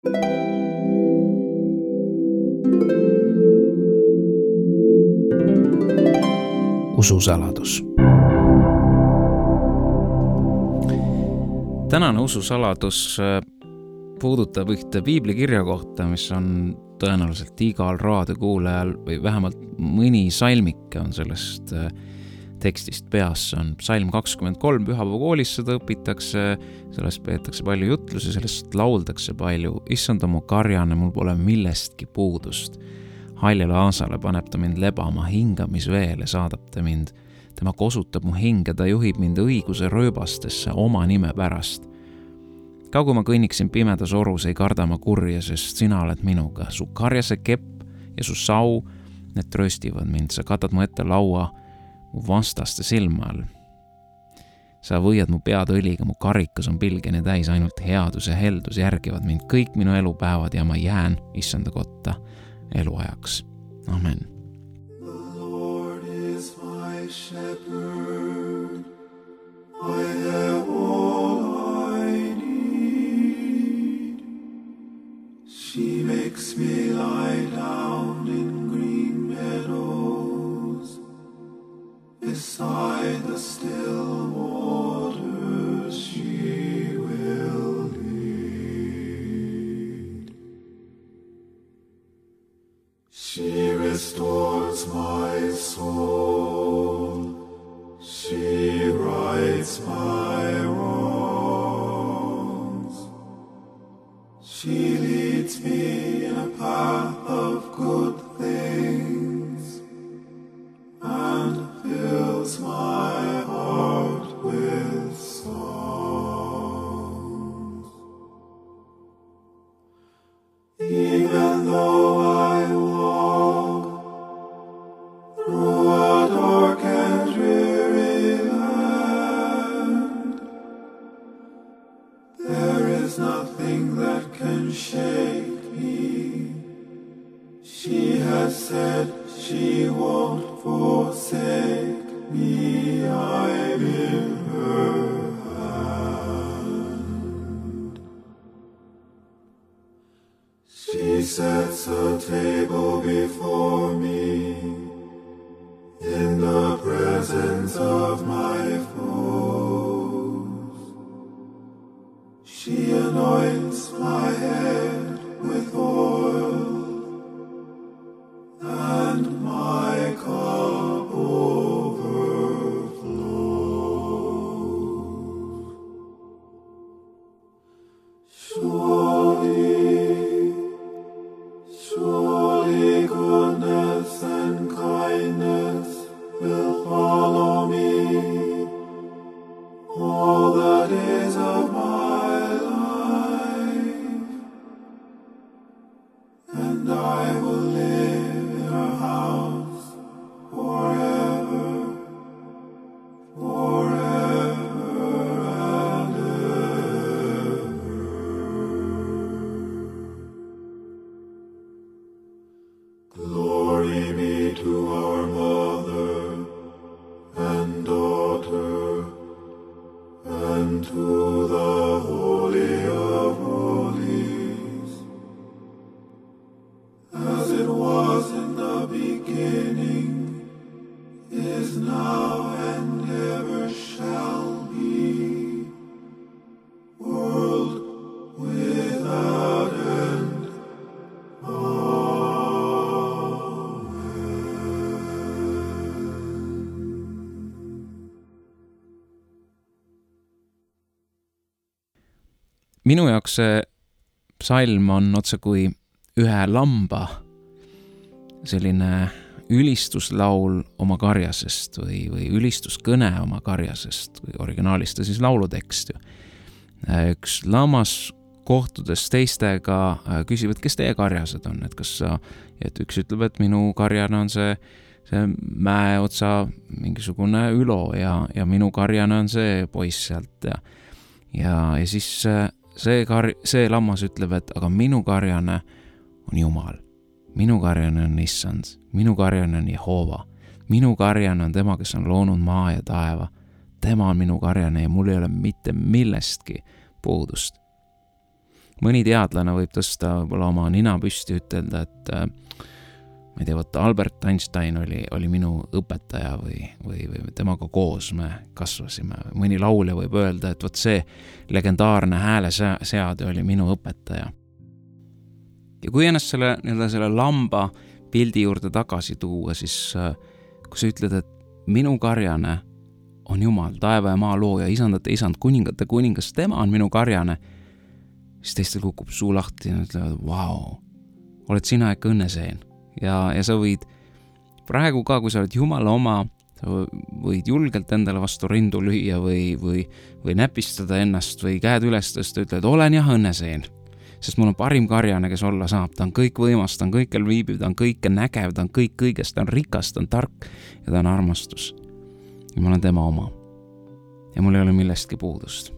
Ususaladus. Tänane ususaladus puudutab ühte piiblikirja kohta, mis on tõenäoliselt igal raadiokuulajal või vähemalt mõni salmike on sellest tekstist peas. See on psalm 23, pühapäevakoolis seda õpitakse, sellest peetakse palju jutlusi, sellest lauldakse palju. Issand mu karjane, mul pole millestki puudust. Haljale aasale paneb ta mind lebama hingamisveele, saadab ta mind. Tema kosutab mu hinge, ta juhib mind õiguse rööbastesse oma nime pärast. Kui ma kõnniksin pimedas orus, ei karda ma kurja, sest sina oled minuga. Su karjase kepp ja su sau, need trööstivad mind. Sa katad mu ette laua mu vastaste silma all. Sa võiad mu pead õliga, mu karikas on pilgene täis, ainult headus ja heldus järgivad mind kõik minu elupäevad ja ma jään Issanda kotta eluajaks. Amen. The Lord is my shepherd, I have all I need. She makes me lie down in green meadows, beside the still waters she will lead. She restores my soul, she rights my wrongs. She leads me in a path of good things and fills my heart with songs. Even though I walk through a dark and dreary land, there is nothing that can shake me. She has said she won't forsake me, I'm in her hand. She sets a table before me in the presence of my foes. She anoints my head with oil, and my cup overflows. Surely goodness and kindness will follow me all the days of my life, and I will live in her house forever, forever and ever. Glory be to our Mother and Daughter and to the Holy of Holies, as it was in the beginning, is now, and ever shall be, world without end. Minu jaoks see psalm on otse kui ühe lamba selline ülistuslaul oma karjasest või ülistuskõne oma karjasest või originaalis ta siis laulutekst. Üks lammas kohtudes teistega küsivad, kes teie karjased on, et üks ütleb, et minu karjane on see mäeotsa mingisugune Ülo ja minu karjane on see poiss sealt ja siis see lammas ütleb, et aga minu karjane on Jumal, minu karjane on Issand, minu karjane on Jehova, minu karjane on tema, kes on loonud maa ja taeva, tema on minu karjane ja mul ei ole mitte millestki puudust. mõni teadlane võib tõsta võib-olla oma nina püsti, ütelda, et ma ei tea, võtta Albert Einstein oli minu õpetaja või temaga koos me kasvasime. Mõni laulja võib öelda, et võt see legendaarne hääleseade oli minu õpetaja. Ja kui ennast selle lamba pildi juurde tagasi tuua, siis kui sa ütled, et minu karjane on Jumal, taeva ja maa looja, isandate isand, kuningate kuningas, tema on minu karjane, siis teistel kukub suu lahti ja nad ütlevad, vau, oled sina ikka õnneseen. Ja sa võid praegu ka, kui sa oled Jumala oma, sa võid julgelt endale vastu rindu lüüa või näpistada ennast või käed üles tõsta, ütled, olen jah õnneseen. Sest mul on parim karjane, kes olla saab, ta on kõik võimas, ta on kõikjal viibiv, ta on kõike nägev, ta on kõik kõigest, ta on rikas, ta on tark ja ta on armastus. Ja ma olen tema oma. Ja mul ei ole millestki puudust.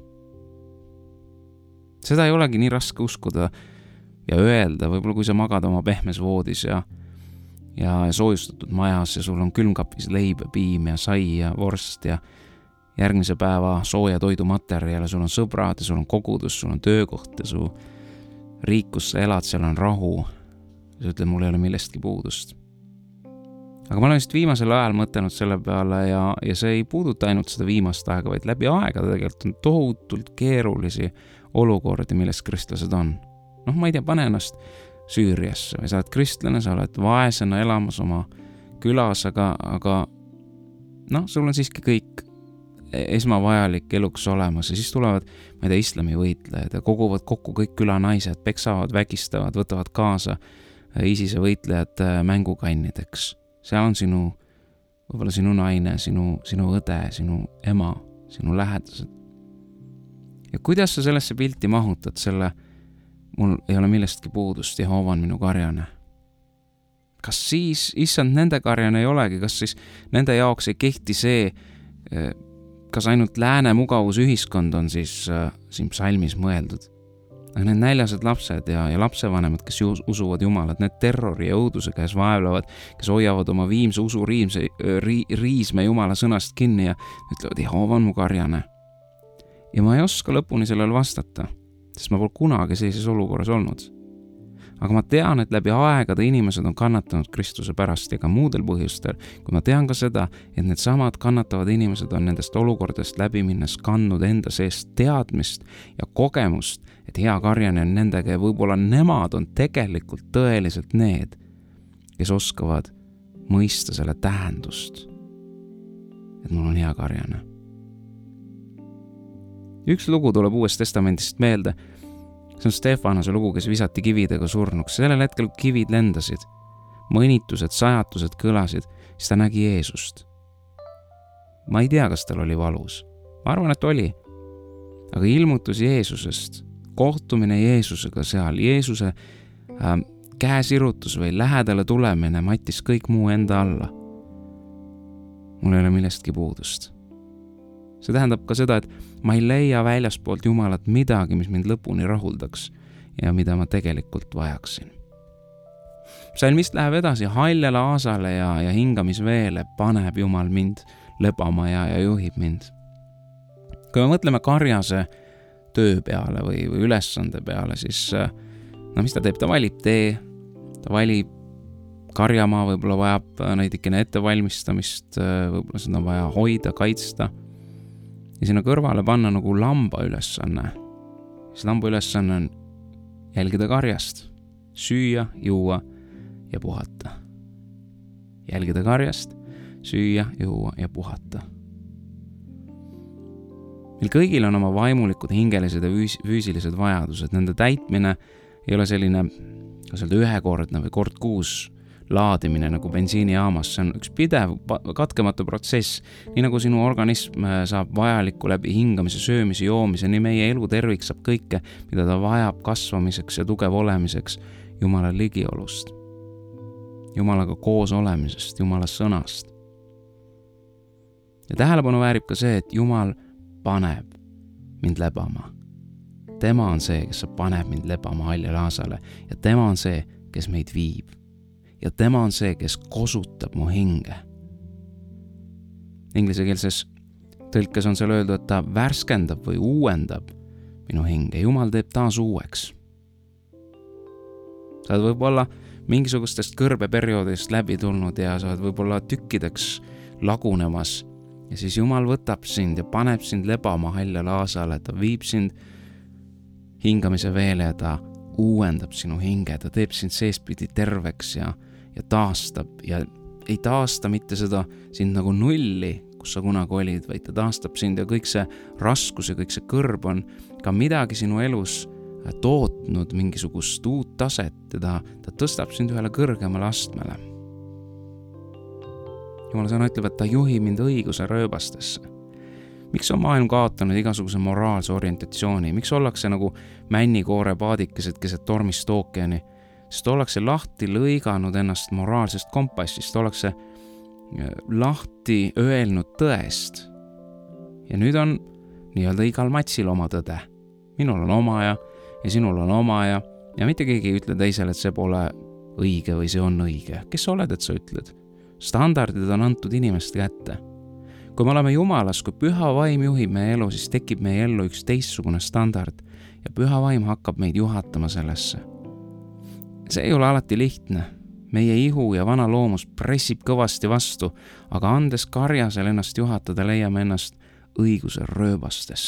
Seda ei olegi nii raske uskuda ja öelda, võib-olla kui sa magad oma pehmes voodis ja soojustatud majas ja sul on külmkapis leib ja piim ja sai ja vorst ja järgmise päeva sooja toidumaterjale, sul on sõbrad ja sul on kogudus, sul on töökoht ja su riik, kus sa elad, seal on rahu. Sa ütled, mul ei ole millestki puudust. Aga ma olen vist viimasel ajal mõtelnud selle peale ja see ei puuduta ainult seda viimast aega, vaid läbi aega tegelikult on tohutult keerulisi olukordi, milles kristlased on. Ma ei tea, pane ennast Süüriasse või sa oled kristlane, sa oled vaesena elamas oma külas, aga sul on siiski kõik esmavajalik eluks olemas ja siis tulevad, ma ei tea, islami võitlejad ja koguvad kokku kõik külanaised, peksavad, vägistavad, võtavad kaasa ISISe võitlejad mängukannideks. Seal on võib-olla sinu naine, sinu õde, sinu ema, sinu lähedased. Ja kuidas sa sellesse pilti mahutad mul ei ole millestki puudust, Jehova on minu karjane. Kas siis, issand, nende karjane ei olegi, kas siis nende jaoks ei kehti see, kas ainult lääne mugavusühiskond on siis siin psalmis mõeldud? Aga need näljased lapsed ja lapsevanemad, kes usuvad Jumalat, need terrori ja õuduse käes vaevlevad, kes hoiavad oma viimse usu riisme Jumala sõnast kinni ja ütlevad, Jehova on mu karjane. Ja ma ei oska lõpuni sellele vastata, sest ma pole kunagi sellises olukorras olnud. Aga ma tean, et läbi aegade inimesed on kannatanud Kristuse pärast ja ka muudel põhjustel, kui ma tean ka seda, et need samad kannatavad inimesed on nendest olukordest läbi minnes kandnud enda seest teadmist ja kogemust, et hea karjane on nendega ja võib-olla nemad on tegelikult tõeliselt need, kes oskavad mõista selle tähendust, et mul on hea karjane. Üks lugu tuleb Uuest Testamendist meelde. See on Stefanose lugu, kes visati kividega surnuks. Sellel hetkel kivid lendasid, mõnitused, sajatused kõlasid, siis ta nägi Jeesust. Ma ei tea, kas tal oli valus. Ma arvan, et oli. Aga ilmutus Jeesusest, kohtumine Jeesusega seal, Jeesuse käesirutus või lähedale tulemine mattis kõik muu enda alla. Mul ei ole millestki puudust. See tähendab ka seda, et ma ei leia väljaspoolt Jumalat midagi, mis mind lõpuni rahuldaks ja mida ma tegelikult vajaksin. Psalmist läheb edasi haljale aasale ja hingamisveele paneb Jumal mind lebama ja juhib mind. Kui me mõtleme karjase töö peale või ülesande peale, siis mis ta teeb? Ta valib tee, ta valib karjamaa, võib-olla vajab näidikene ettevalmistamist, võib-olla seda on vaja hoida, kaitsta. Ja sinna kõrvale panna nagu lamba ülesanne. See lamba ülesanne on jälgida karjast, süüa, juua ja puhata. Jälgida karjast, süüa, juua ja puhata. Meil kõigil on oma vaimulikud, hingelised ja füüsilised vajadused. Nende täitmine ei ole selline ühekordne või kord kuus laadimine nagu bensiinijaamas. See on üks pidev, katkematu protsess. Nii nagu sinu organism saab vajalikku läbi hingamise, söömise, joomise, nii meie elu tervik saab kõike, mida ta vajab kasvamiseks ja tugev olemiseks Jumala ligiolust. Jumalaga koos olemisest, Jumala sõnast. Ja tähelepanu väärib ka see, et Jumal paneb mind lebama. Tema on see, kes paneb mind lebama haljale aasale ja tema on see, kes meid viib. Ja tema on see, kes kosutab mu hinge. Inglisekeelses tõlkes on seal öeldud, et ta värskendab või uuendab minu hinge. Jumal teeb taas uueks. sa oled võib-olla mingisugustest kõrbeperioodist läbi tulnud ja sa oled võib-olla tükkideks lagunemas ja siis Jumal võtab sind ja paneb sind lebama haljale aasale, ta viib sind hingamise veele ja ta uuendab sinu hinge, ta teeb sind seestpidi terveks ja taastab ja ei taasta mitte seda sind nagu nulli, kus sa kunagi olid, vaid ta taastab sind ja kõik see raskus ja kõik see kõrb on ka midagi sinu elus tootnud mingisugust uut taset ja ta tõstab sind ühele kõrgemale astmele. Jumala sõna ütleb, et ta juhib mind õiguse rööbastesse. Miks on maailm kaotanud igasuguse moraalse orientatsiooni? Miks ollakse nagu männikoore paadikesed keset tormist ookeani? Sest ollakse lahti lõiganud ennast moraalsest kompassist, ollakse lahti öelnud tõest. Ja nüüd on nii-öelda igal matsil oma tõde. Minul on oma ja sinul on oma ja mitte keegi ei ütle teisele, et see pole õige või see on õige. Kes sa oled, et sa ütled? Standardid on antud inimeste kätte. Kui me oleme Jumalas, kui püha vaim juhib meie elu, siis tekib meie ellu üks teistsugune standard ja püha vaim hakkab meid juhatama sellesse. See ei ole alati lihtne. Meie ihu ja vana loomus pressib kõvasti vastu, aga andes karjasel ennast juhatada, leiame ennast õiguse rööbastes.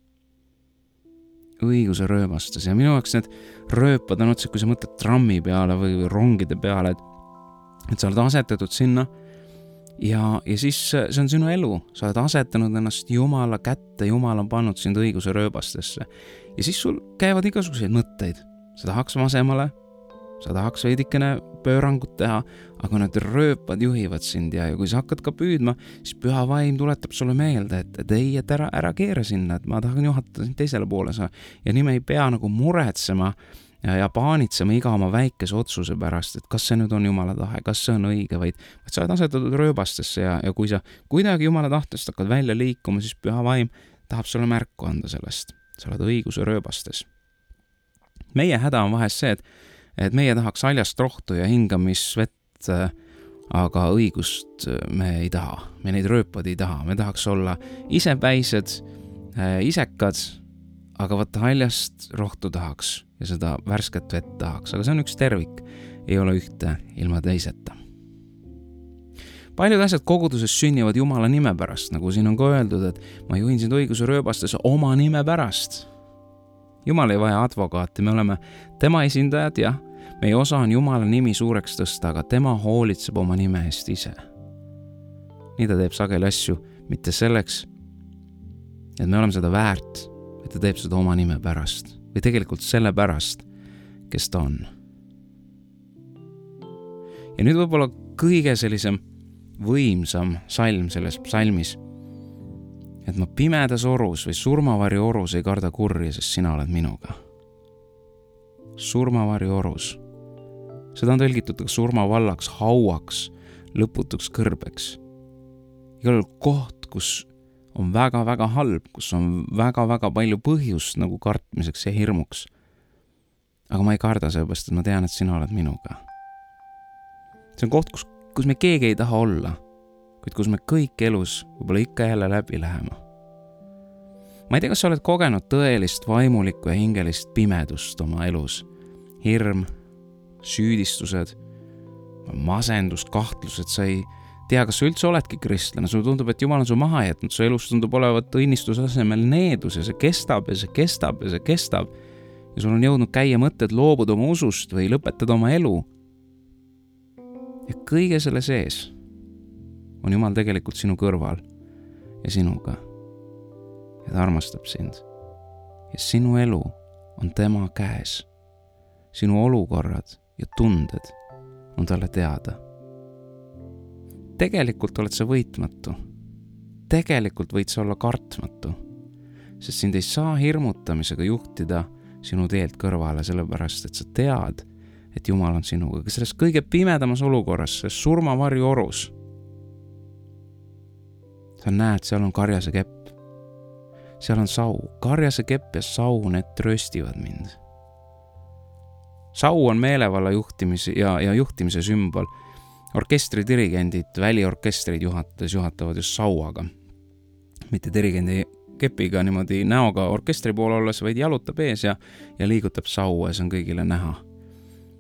Õiguse rööbastes ja minu jaoks need rööpad on otse, kui sa mõtled trammi peale või rongide peale, et sa oled asetatud sinna ja siis see on sinu elu. Sa oled asetanud ennast Jumala kätte, Jumal on pannud sind õiguse rööbastesse ja siis sul käivad igasuguseid mõtteid. Sa tahaks vasemale, sa tahaks veidikene pöörangut teha, aga need rööpad juhivad sind ja kui sa hakkad ka püüdma, siis püha vaim tuletab sulle meelde, et ei, et ära keera sinna, et ma tahan juhatada sind teisele poole ja nii me ei pea nagu muretsema ja paanitsema iga oma väikese otsuse pärast, et kas see nüüd on Jumala tahe, kas see on õige, vaid sa oled asetatud rööbastesse ja kui sa kuidagi Jumala tahtest hakkad välja liikuma, siis püha vaim tahab sulle märku anda sellest. Sa oled õiguse rööbastes. Meie häda on vahest see, et meie tahaks haljast rohtu ja hingamisvett, aga õigust me ei taha. Me neid rööpad ei taha. Me tahaks olla isepäised, isekad, aga vaata haljast rohtu tahaks ja seda värsket vett tahaks. Aga see on üks tervik. Ei ole ühte ilma teiseta. Paljud asjad koguduses sünnivad Jumala nime pärast, nagu siin on ka öeldud, et ma juhin sind õiguse rööbastes oma nime pärast. Jumal ei vaja advokaati, me oleme tema esindajad ja meie osa on Jumala nimi suureks tõsta, aga tema hoolitseb oma nime eest ise. Nii ta teeb sageli asju mitte selleks, et me oleme seda väärt, et ta teeb seda oma nime pärast või tegelikult selle pärast, kes ta on. Ja nüüd võib-olla kõige sellisem võimsam salm selles psalmis, et ma pimedas orus või surmavari orus ei karda kurja, sest sina oled minuga. Surmavari orus. Seda on tõlgitud ka surmavallaks, hauaks, lõputuks kõrbeks. Igal koht, kus on väga-väga halb, kus on väga-väga palju põhjust nagu kartmiseks ja hirmuks. Aga ma ei karda seepärast, et ma tean, et sina oled minuga. See on koht, kus me keegi ei taha olla, kuid kus me kõik elus võib-olla ikka jälle läbi läheme. Ma ei tea, kas sa oled kogenud tõelist vaimulikku ja hingelist pimedust oma elus. Hirm, süüdistused, masendus, kahtlused, sa ei tea, kas sa üldse oledki kristlane. Sulle tundub, et Jumal on su maha jätnud, su elus tundub olevat õnnistuse asemel needus ja see kestab ja see kestab ja see kestab. Ja sul on jõudnud käia mõtted loobuda oma usust või lõpetada oma elu. Ja kõige selle sees on Jumal tegelikult sinu kõrval ja sinuga. Ja ta armastab sind. Ja sinu elu on tema käes. Sinu olukorrad ja tunded on talle teada. Tegelikult oled sa võitmatu. Tegelikult võid sa olla kartmatu. Sest sind ei saa hirmutamisega juhtida sinu teelt kõrvale, sellepärast et sa tead, et Jumal on sinuga. Aga selles kõige pimedamas olukorras, selles surmavarju orus, sa näed, seal on karjase kepp. Seal on sau. Karjase kepp ja sau, need trööstivad mind. Sau on meelevalla juhtimise sümbol. Orkestridirigendid, väliorkestrid juhatavad just sauaga. Mitte dirigendi kepiga niimoodi näoga orkestri poole olles, vaid jalutab ees ja liigutab saua ja see on kõigile näha.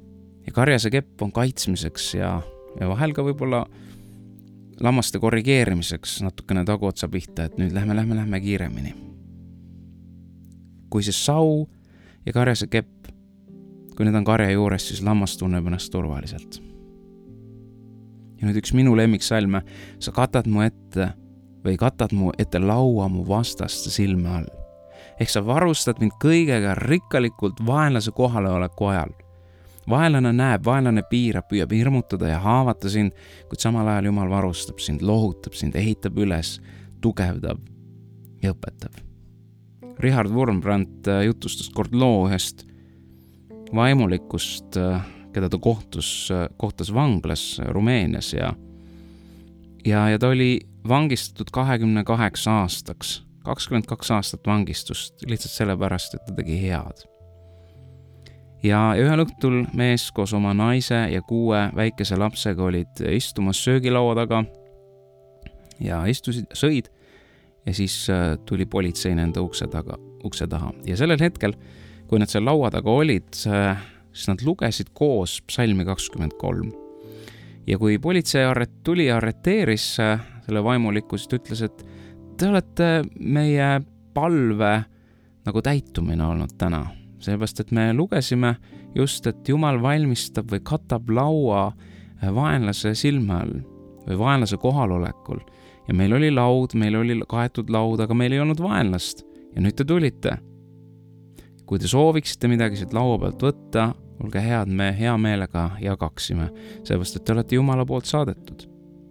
ja karjase kepp on kaitsmiseks ja vahel ka võib-olla lammaste korrigeerimiseks natukene taguotsa pihta, et nüüd lähme kiiremini. Kui see sau ja karjase kepp, kui need on karja juures, siis lammas tunneb ennast turvaliselt. Ja nüüd üks minu lemmiksalme, sa katad mu ette laua mu vastaste silme all. Ehk sa varustad mind kõigega rikkalikult vaenlase kohaleoleku ajal. Vaenlane näeb, vaenlane piirab, püüab hirmutada ja haavata sind, kuid samal ajal Jumal varustab sind, lohutab sind, ehitab üles, tugevdab ja õpetab. Richard Wurmbrand jutustas kord loo ühest vaimulikust, keda ta kohtas vanglas Rumeenias ja ta oli vangistatud 28 aastaks, 22 aastat vangistust, lihtsalt sellepärast, et ta tegi head. Ja ühel õhtul mees koos oma naise ja 6 väikese lapsega olid istumas söögilaua taga ja istusid, sõid ja siis tuli politsei nende ukse taha. Ja sellel hetkel, kui nad seal laua taga olid, siis nad lugesid koos psalmi 23. Ja kui politsei tuli ja arreteeris selle vaimuliku, siis ta ütles, et te olete meie palve nagu täitumine olnud täna. Seepärast, et me lugesime just, et Jumal valmistab või katab laua vaenlase silme all või vaenlase kohalolekul. Ja meil oli laud, meil oli kaetud laud, aga meil ei olnud vaenlast. Ja nüüd te tulite. Kui te sooviksite midagi siit laua pealt võtta, olge head, me hea meelega jagaksime, seepärast, et te olete Jumala poolt saadetud.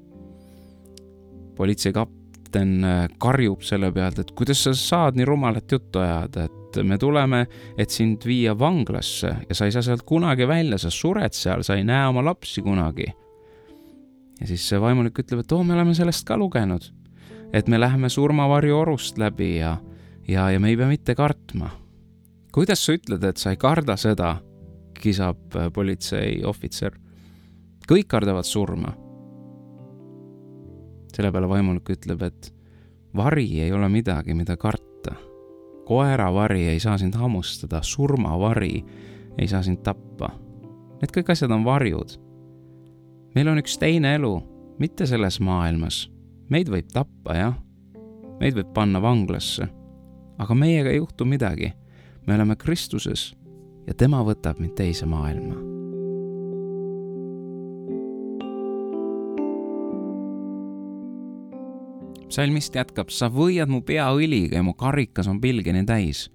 Politseikapten karjub selle pealt, et kuidas sa saad nii rumalat juttu ajada, et me tuleme, et sind viia vanglasse ja sa ei saa sealt kunagi välja, sa sured seal, sa ei näe oma lapsi kunagi. Ja siis see vaimulik ütleb, et me oleme sellest ka lugenud, et me läheme surmavarju orust läbi ja me ei pea mitte kartma. Kuidas sa ütled, et sa ei karda seda, kisab politsei ohvitser. Kõik kardavad surma. Selle peale vaimulik ütleb, et vari ei ole midagi, mida karta. Koeravari ei saa sind hammustada, surmavari ei saa sind tappa. Need kõik asjad on varjud. Meil on üks teine elu, mitte selles maailmas. Meid võib tappa, jah. Meid võib panna vanglasse. Aga meiega ei juhtu midagi. Me oleme Kristuses ja tema võtab mind teise maailma. Psalmist jätkab, sa võiad mu pea õliga ja mu karikas on pilgeni täis.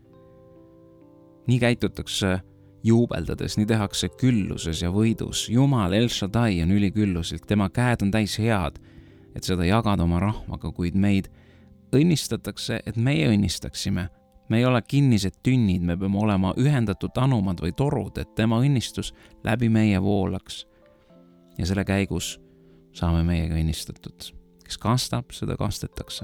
Nii käitutakse juubeldades, nii tehakse külluses ja võidus. Jumal El Shaddai on ülikülluselt, tema käed on täis head, et seda jagada oma rahvaga, kuid meid õnnistatakse, et meie õnnistaksime. Me ei ole kinnised tünnid, me peame olema ühendatud anumad või torud, et tema õnnistus läbi meie voolaks. Ja selle käigus saame meiega õnnistatud. Kes kastab, seda kastetakse.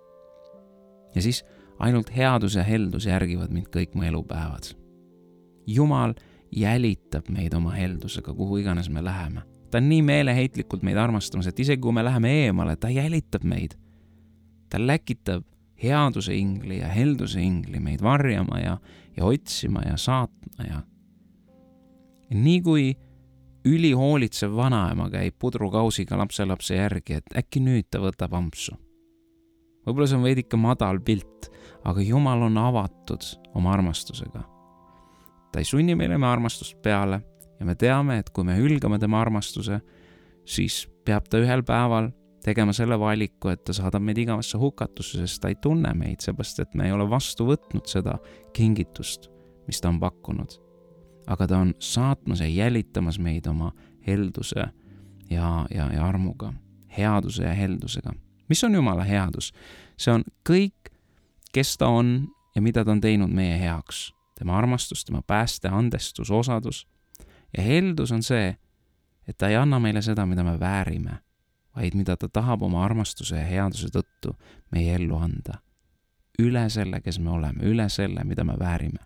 Ja siis ainult headus ja heldus järgivad mind kõik mu elupäevad. Jumal jälitab meid oma heldusega, kuhu iganes me läheme. Ta on nii meeleheitlikult meid armastamas, et isegi kui me läheme eemale, ta jälitab meid. Ta läkitab headuse ingli ja helduse ingli meid varjama ja otsima ja saatma ja nii kui ülihoolitsev vanaema käib pudrukausiga lapselapse järgi, et äkki nüüd ta võtab ampsu. Võib-olla see on veidike madal pilt, aga Jumal on avatud oma armastusega. Ta ei sunni meile me armastust peale ja me teame, et kui me hülgame tema armastuse, siis peab ta ühel päeval tegema selle valiku, et ta saadab meid igavasse hukatusse, sest ta ei tunne meid, seepärast et me ei ole vastu võtnud seda kingitust, mis ta on pakkunud. Aga ta on saatmas ja jälitamas meid oma helduse ja armuga, headuse ja heldusega. Mis on Jumala headus? See on kõik, kes ta on ja mida ta on teinud meie heaks. Tema armastus, tema pääste, andestus, osadus. Ja heldus on see, et ta ei anna meile seda, mida me väärime, vaid mida ta tahab oma armastuse ja headuse tõttu meie ellu anda. Üle selle, kes me oleme, üle selle, mida me väärime.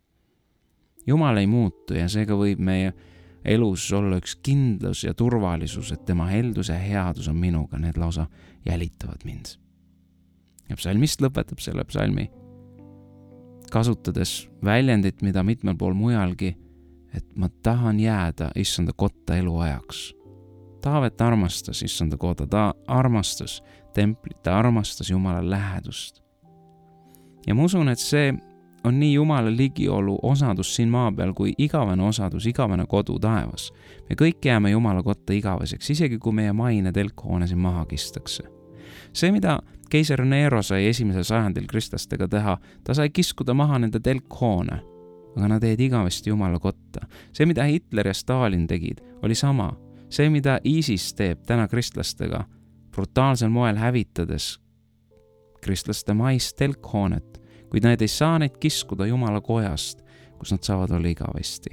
Jumal ei muutu ja seega võib meie elus olla üks kindlus ja turvalisus, et tema heldus ja headus on minuga, need lausa jälitavad mind. Ja psalmist lõpetab selle psalmi, kasutades väljendit, mida mitmel pool mujalgi et ma tahan jääda issanda kotta eluajaks. Taavet armastas issanda koda, ta armastas templit, ta armastas Jumala lähedust. Ja ma usun, et see on nii Jumala ligiolu osadus siin maa peal kui igavene osadus, igavene kodu taevas. Me kõik jääme Jumala kotta igaveseks, isegi kui meie maine telkhoone siin maha kistakse. See, mida keiser Nero sai 1. sajandil kristlastega teha, ta sai kiskuda maha nende telkhoone, aga nad jäid igavesti Jumala kotta. See, mida Hitler ja Stalin tegid, oli sama. See, mida ISIS teeb täna kristlastega, brutaalsel moel hävitades kristlaste maist telkhoonet, kuid nad ei saa neid kiskuda Jumala kojast, kus nad saavad olla igavesti.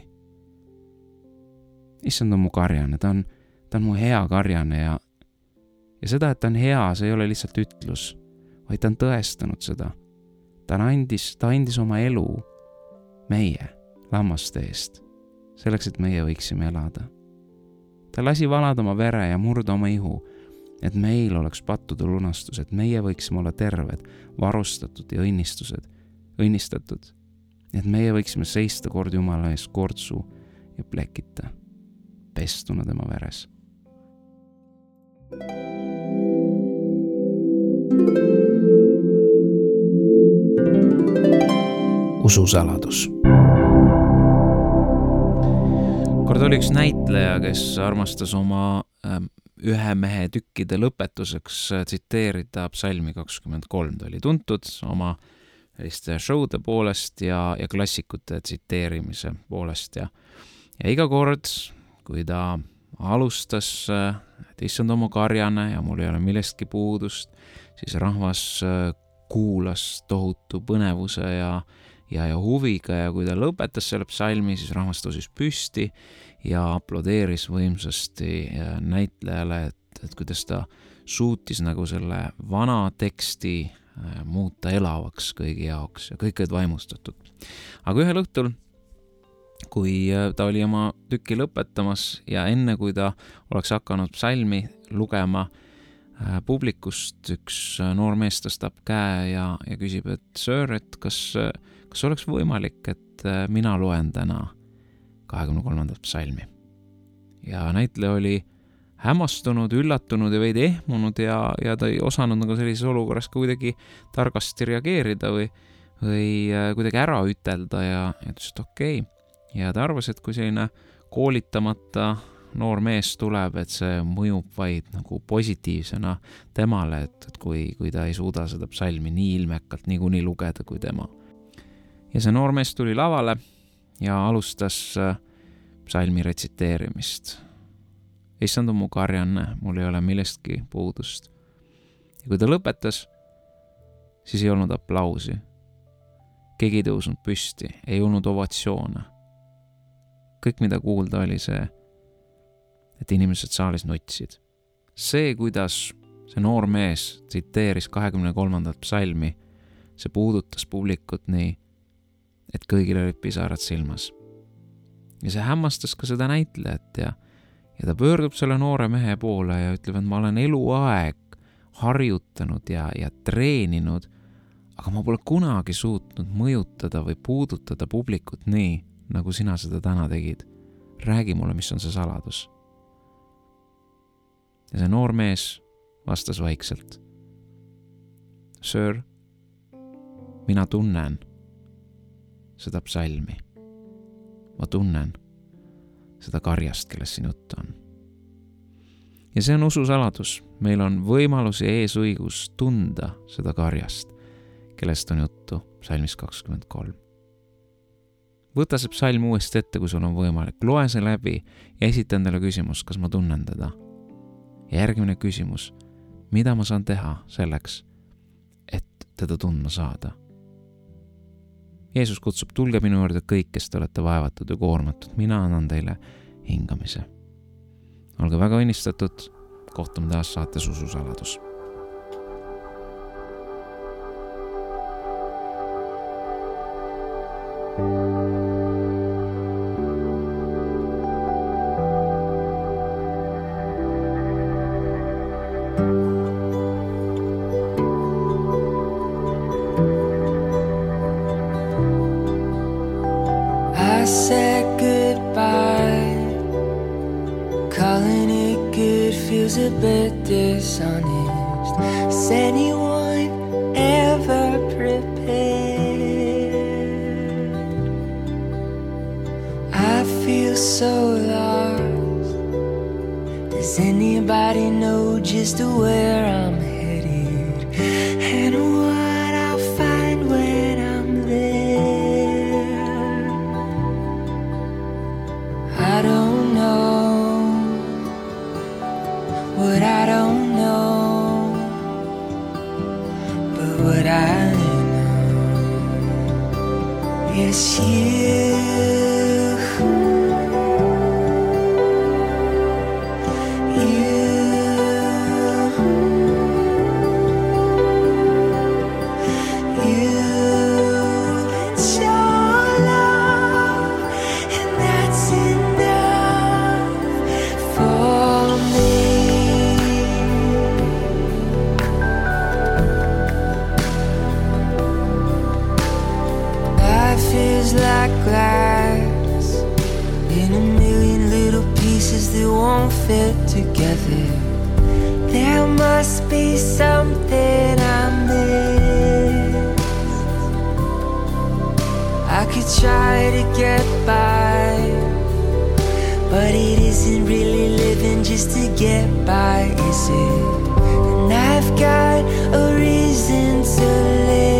Issand on mu karjane, ta on mu hea karjane ja seda, et ta on hea, see ei ole lihtsalt ütlus, vaid ta on tõestanud seda. Ta andis oma elu meie lammaste eest, selleks, et meie võiksime elada. Ta lasi valada oma vere ja murda oma ihu, et meil oleks pattude lunastus, et meie võiksime olla terved, varustatud ja õnnistatud, et meie võiksime seista kord Jumala ees kortsu ja plekita, pestuna tema veres. Ususaladus. Kord oli üks näitleja, kes armastas oma ühe mehe tükkide lõpetuseks tsiteerida psalmi 23. Ta oli tuntud oma showde poolest ja klassikute tsiteerimise poolest ja iga kord, kui ta alustas, et issand oma karjane ja mul ei ole millestki puudust, siis rahvas kuulas tohutu põnevuse ja huviga ja kui ta lõpetas selle psalmi, siis rahvas tõusis püsti ja aplodeeris võimsasti näitlejale, et kuidas ta suutis nagu selle vana teksti muuta elavaks kõigi jaoks ja kõik olid vaimustatud. Aga ühel õhtul, kui ta oli oma tükki lõpetamas ja enne kui ta oleks hakanud psalmi lugema, publikust üks noor mees tõstab käe ja küsib, et söör, et kas oleks võimalik, et mina loen täna 23. psalmi. Ja näitleja oli hämmastunud, üllatunud ja veidi ehmunud ja ta ei osanud nagu sellises olukorras kuidagi targasti reageerida või kuidagi ära ütelda ja ütles, et okei. Ja ta arvas, et kui selline koolitamata noor mees tuleb, et see mõjub vaid nagu positiivsena temale, et kui ta ei suuda seda psalmi nii ilmekalt niikuinii lugeda kui tema. Ja see noor mees tuli lavale ja alustas psalmi retsiteerimist. Issand on mu karjane, mul ei ole millestki puudust. Ja kui ta lõpetas, siis ei olnud aplausi. Keegi ei tõusnud püsti, ei olnud ovatsioone. Kõik, mida kuulda oli see, et inimesed saalis nutsid. See, kuidas see noor mees tsiteeris 23. psalmi, see puudutas publikut nii, et kõigil olid pisarad silmas. Ja see hämmastas ka seda näitlejat ja ta pöördub selle noore mehe poole ja ütleb, et ma olen eluaeg harjutanud ja treeninud, aga ma pole kunagi suutnud mõjutada või puudutada publikut nii, nagu sina seda täna tegid. Räägi mulle, mis on see saladus. Ja see noor mees vastas vaikselt. Söör, mina tunnen seda psalmi. Ma tunnen seda karjast, kellest siin juttu on. Ja see on ususaladus. Meil on võimalus ja eesõigus tunda seda karjast, kellest on juttu psalmis 23. Võta see psalm uuesti ette, kui sul on võimalik. Loe see läbi ja esita endale küsimus, kas ma tunnen teda. Ja järgmine küsimus, mida ma saan teha selleks, et teda tundma saada. Jeesus kutsub, tulge minu juurde kõik, kes te olete vaevatud ja koormatud. Mina annan teile hingamise. Olge väga õnnistatud, kohtume taas saates ususaladus. I said goodbye feels a bit dishonest. Is anyone ever prepared? I feel so lost. Does anybody know just where I'm headed and what I'll find when I'm there? I don't know what I don't know, but what I know is you. Like glass in a million little pieces that won't fit together. There must be something I missed. I could try to get by, but it isn't really living just to get by, is it? And I've got a reason to live.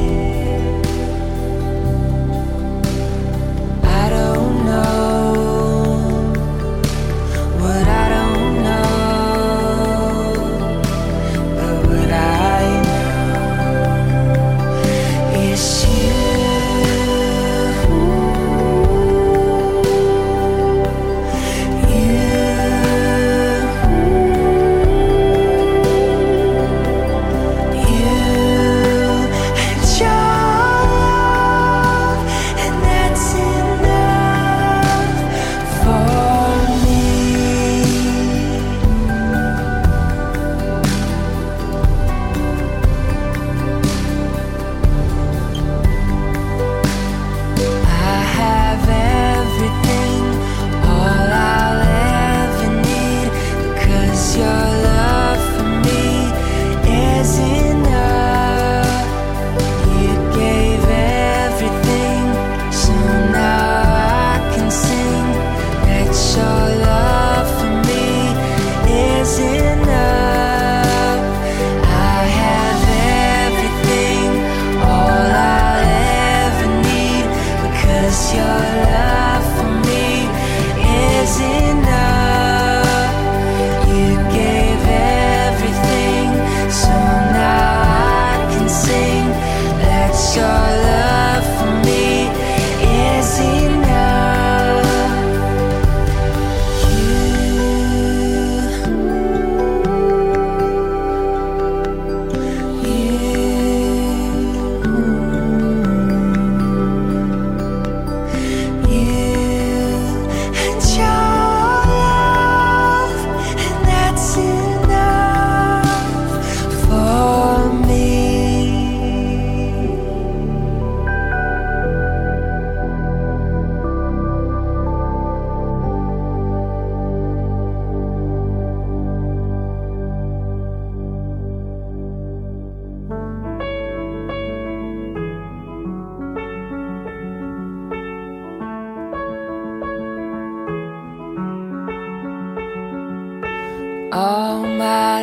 All my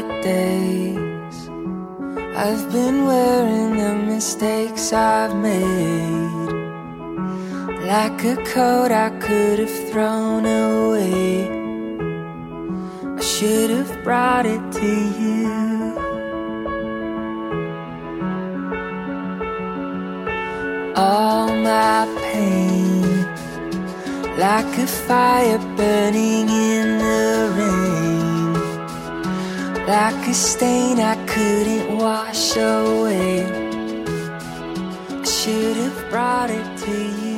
days I've been wearing the mistakes I've made, like a coat I could have thrown away. I should have brought it to you. All my pain, like a fire burning in the rain, like a stain I couldn't wash away. I should have brought it to you.